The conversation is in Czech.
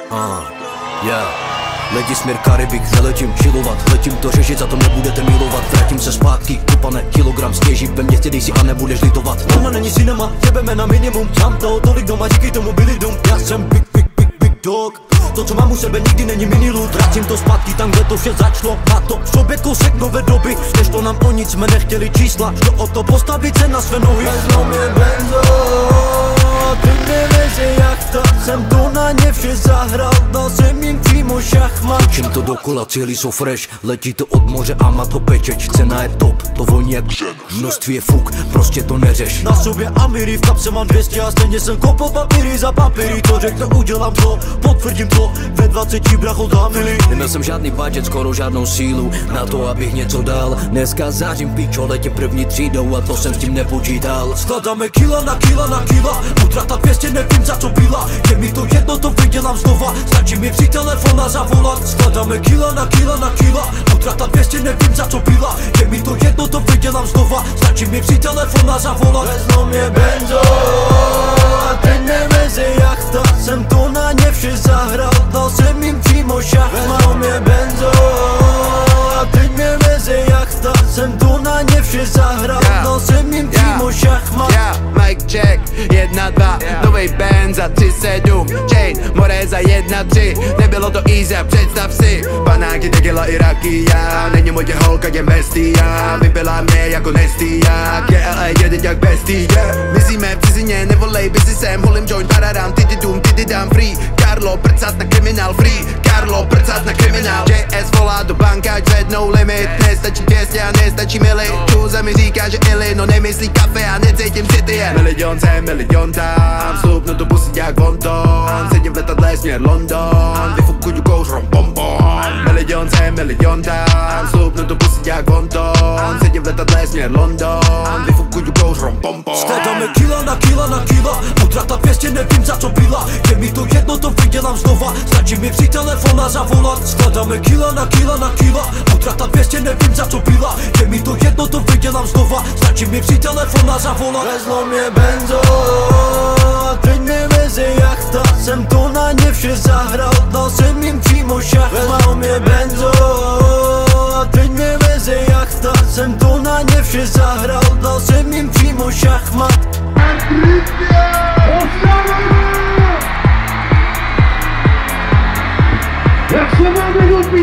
Lidi směr Karibik, neletím chillovat, letím to řešit, za to nebudete milovat. Vrátím se zpátky, kupane kilogram sněží ve městě, dej si a nebudeš litovat. Doma není cinema, jebeme na minimum, mám toho tolik doma, díky tomu byli dům. Já jsem big dog, to co mám u sebe nikdy není miniloot. Vrátím to zpátky tam, kde to vše začalo. Má to v sobě kousek nové doby, než to nám o nic jsme nechtěli čísla. Šlo o to postavit se na své nohy. Vezlo mě benzo, ty nevěři jak to, jsem to na ně vše zahrál, dal jsem jim přímo šachmat. Točím to dokola, cíly jsou fresh, letí to od moře a má to pečeč. Cena je top, to voní jak množství je fuk, prostě to neřeš. Na sobě Amiry, v kapse mám 200 a stejně jsem kopal papíry za papíry. To řekne, udělám to, potvrdím to, ve 20 bracho dámily. Neměl jsem žádný budget, skoro žádnou sílu na to, abych něco dal. Dneska zářím pičo, letím první třídou a to jsem s tím nepočítal. Skladáme kila na kila, utrata 200, nevím za co byla. Je mi to jedno, to vydělám znova, stačí mi při telefon a zavolat. Skladáme kila na kila, utrata 200, nevím za co byla. Je mi to jedno, to vydělám znova, stačí mi při telefon a zavolat. Vezlo mě benzo, a teď nevezi jak to, jsem to na ně vše zahrál, dal jsem jim přímo šachmat. Vezlo mě benzo, a teď nevezi jak to, jsem to na ně vše zahrál, dal jsem jim přímo šachmat. Mike check, 1, 2, novej Benz za 3-7, chain, more za 1-3, nebylo to easy, představ si, panáky, tequila i rakia, není moje holka, je bestia, vypila mě jako Nestia, GLA jedit jak bestie, myslíme v cizině, nevolej biznisem, holím joint, paradám, ty dám free, Karlo, prcat na kriminál free, Karlo, prcat na kriminál, JS volá do banka, dread no limit, nestačí 200 a nestačí mili, Čůza mi říká, že ili, no nemyslí kafe a necítím city jen. Milion sem, milion tam, vstupnu do pusy jak vonton, sedím v letadle směr London, vyfukuju kouř rom pom pom. Milion sem, milion tam, vstupnu do pusy jak vonton, sedím v letadle směr London, vyfukuju kouř rom pom pom. Skladáme kila na kila, utrata 200, nevím za co byla. Je mi to jedno, to vydělám znova, stačí mi při telefon a zavolat. Skladáme kila na kila, utrata 200, nevím za co byla. Je mi to jedno, to vydělám znova, stačí mi při telefon a zavolat. Vezlo mě benzo, a teď nevezi jak to, jsem to na ně vše zahrál, dal jsem jim přímo šachmat. Vezlo mě benzo, a teď nevezi jak to, jsem to na ně vše zahrál, dal jsem jim přímo šachmat. Jak se máme